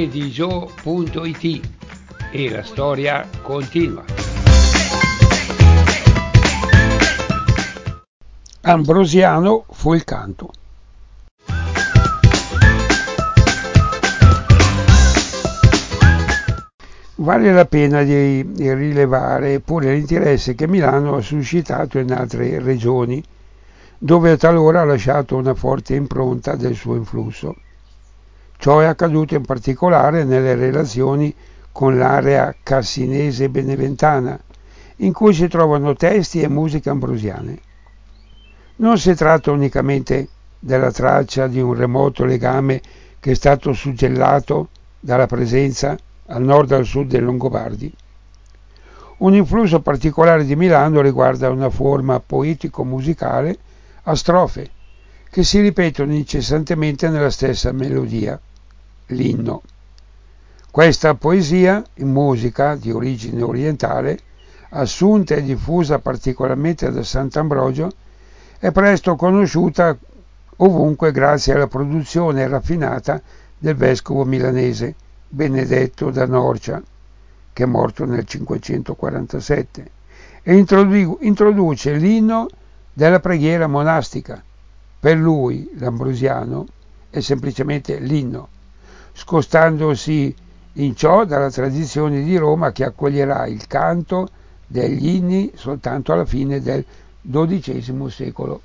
www.edijo.it e la storia continua. Ambrosiano fu il canto. Vale la pena di rilevare pure l'interesse che Milano ha suscitato in altre regioni, dove talora ha lasciato una forte impronta del suo influsso. Ciò è accaduto in particolare nelle relazioni con l'area cassinese beneventana, in cui si trovano testi e musiche ambrosiane. Non si tratta unicamente della traccia di un remoto legame che è stato suggellato dalla presenza al nord e al sud dei Longobardi. Un influsso particolare di Milano riguarda una forma poetico-musicale a strofe, che si ripetono incessantemente nella stessa melodia, l'inno. Questa poesia, in musica di origine orientale, assunta e diffusa particolarmente da Sant'Ambrogio, è presto conosciuta ovunque grazie alla produzione raffinata del vescovo milanese Benedetto da Norcia, che è morto nel 547, e introduce l'inno della preghiera monastica. Per lui, l'ambrosiano, è semplicemente l'inno, scostandosi in ciò dalla tradizione di Roma che accoglierà il canto degli inni soltanto alla fine del XII secolo.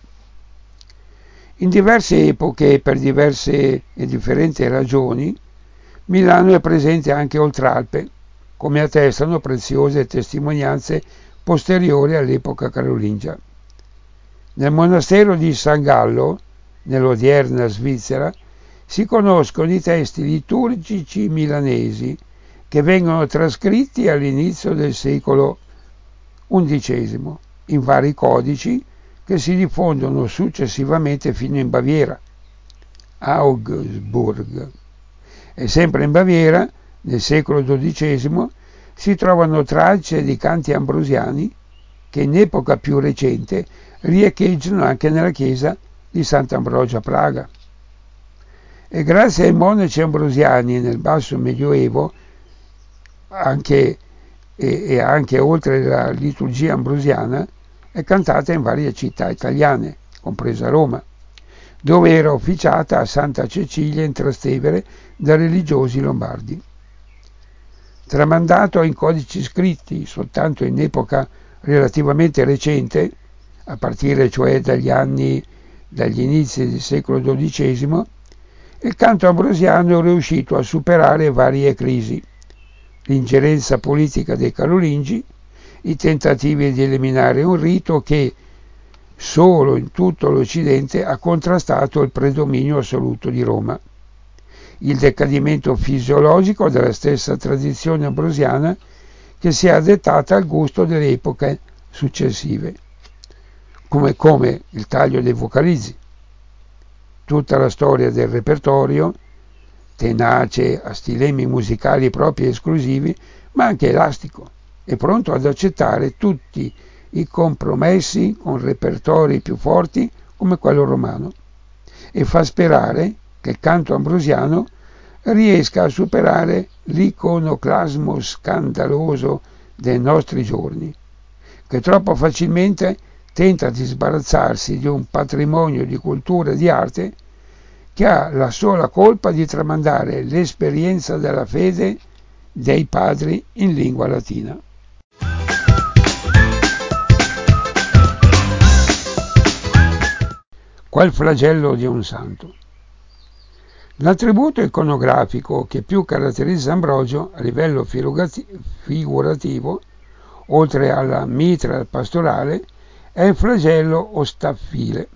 In diverse epoche e per diverse e differenti ragioni, Milano è presente anche oltralpe, come attestano preziose testimonianze posteriori all'epoca carolingia. Nel monastero di San Gallo, nell'odierna Svizzera, si conoscono i testi liturgici milanesi che vengono trascritti all'inizio del secolo XI in vari codici che si diffondono successivamente fino in Baviera, Augsburg. E sempre in Baviera, nel secolo XII, si trovano tracce di canti ambrosiani che in epoca più recente riecheggiano anche nella chiesa di Sant'Ambrogio a Praga. E grazie ai monaci ambrosiani nel basso medioevo, anche oltre la liturgia ambrosiana, è cantata in varie città italiane, compresa Roma, dove era officiata a Santa Cecilia in Trastevere da religiosi lombardi. Tramandato in codici scritti soltanto in epoca relativamente recente, a partire cioè dagli inizi del secolo XII, il canto ambrosiano è riuscito a superare varie crisi: l'ingerenza politica dei carolingi, i tentativi di eliminare un rito che solo in tutto l'Occidente ha contrastato il predominio assoluto di Roma, il decadimento fisiologico della stessa tradizione ambrosiana che si è adattata al gusto delle epoche successive, come il taglio dei vocalizzi. Tutta la storia del repertorio, tenace a stilemi musicali propri e esclusivi, ma anche elastico e pronto ad accettare tutti i compromessi con repertori più forti come quello romano, e fa sperare che il canto ambrosiano riesca a superare l'iconoclasmo scandaloso dei nostri giorni, che troppo facilmente tenta di sbarazzarsi di un patrimonio di cultura e di arte che ha la sola colpa di tramandare l'esperienza della fede dei padri in lingua latina. Qual flagello di un santo? L'attributo iconografico che più caratterizza Ambrogio a livello figurativo, oltre alla mitra pastorale, è il flagello o staffile.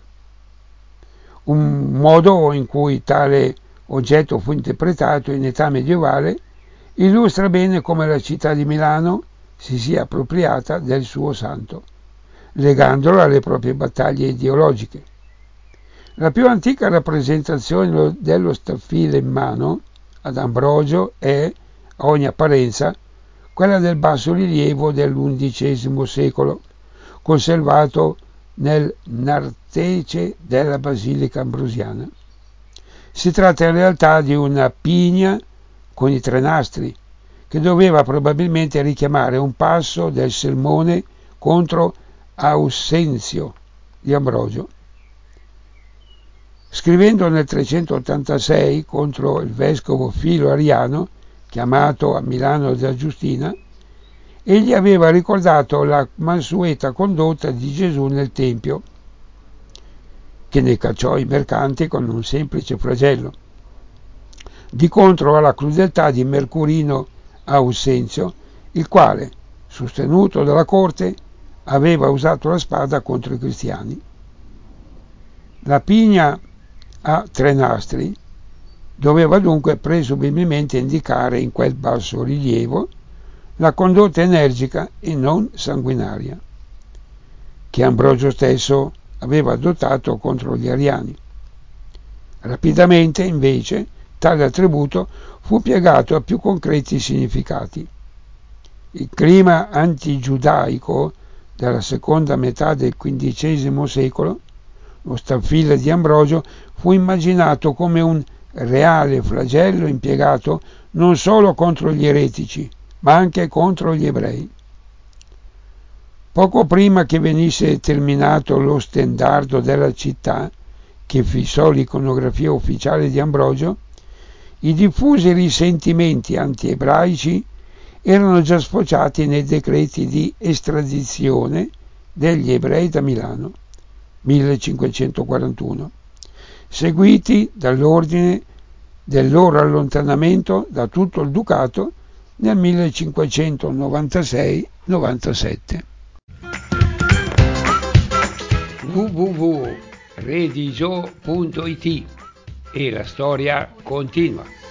Un modo in cui tale oggetto fu interpretato in età medievale illustra bene come la città di Milano si sia appropriata del suo santo, legandolo alle proprie battaglie ideologiche. La più antica rappresentazione dello staffile in mano ad Ambrogio è, a ogni apparenza, quella del bassorilievo dell'XI secolo, conservato nel nartece della Basilica Ambrosiana. Si tratta in realtà di una pigna con i tre nastri, che doveva probabilmente richiamare un passo del sermone contro Aussenzio di Ambrogio. Scrivendo nel 386 contro il vescovo Filo Ariano, chiamato a Milano da Giustina, egli aveva ricordato la mansueta condotta di Gesù nel Tempio, che ne cacciò i mercanti con un semplice flagello, di contro alla crudeltà di Mercurino Aussenzio, il quale, sostenuto dalla corte, aveva usato la spada contro i cristiani. La pigna a tre nastri doveva dunque presumibilmente indicare in quel basso rilievo la condotta energica e non sanguinaria, che Ambrogio stesso aveva adottato contro gli ariani. Rapidamente, invece, tale attributo fu piegato a più concreti significati. Il clima antigiudaico della seconda metà del XV secolo, lo staffile di Ambrogio, fu immaginato come un reale flagello impiegato non solo contro gli eretici, ma anche contro gli ebrei. Poco prima che venisse terminato lo stendardo della città, che fissò l'iconografia ufficiale di Ambrogio, i diffusi risentimenti anti-ebraici erano già sfociati nei decreti di estradizione degli ebrei da Milano, 1541, seguiti dall'ordine del loro allontanamento da tutto il ducato nel 1596-97. www.redigio.it e la storia continua.